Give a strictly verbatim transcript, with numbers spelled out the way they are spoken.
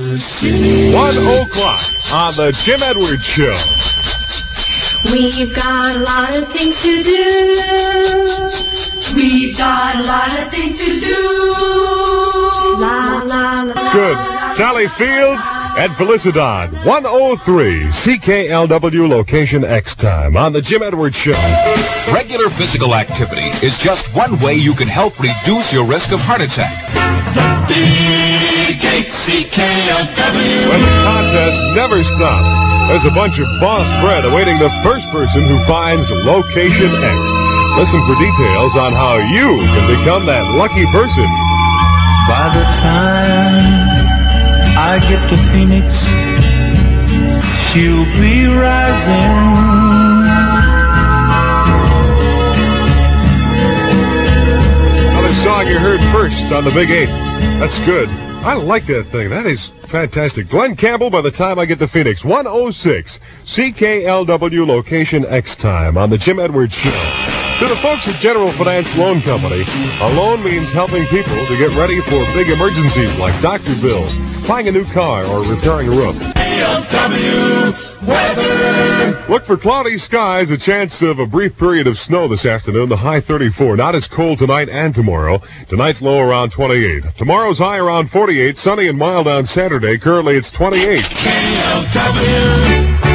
One o'clock on the Jim Edwards Show. We've got a lot of things to do. We've got a lot of things to do. La, la, la. Good. Sally Fields and Felicidad. one oh three C K L W location X time on the Jim Edwards Show. Regular physical activity is just one way you can help reduce your risk of heart attack. Big eight C K L W. When the contest never stops, there's a bunch of boss bread awaiting the first person who finds location X. Listen for details on how you can become that lucky person. By the time I get to Phoenix, she'll be rising. Another song you heard first on the Big Eight. That's good. I like that thing. That is fantastic. Glenn Campbell, By the Time I Get to Phoenix. one oh six C K L W location X time on the Jim Edwards Show. To the folks at General Finance Loan Company, a loan means helping people to get ready for big emergencies like doctor bills, buying a new car, or repairing a roof. K L W weather. Look for cloudy skies, a chance of a brief period of snow this afternoon. The high thirty-four. Not as cold tonight and tomorrow. Tonight's low around twenty-eight. Tomorrow's high around forty-eight. Sunny and mild on Saturday. Currently it's twenty-eight. K L W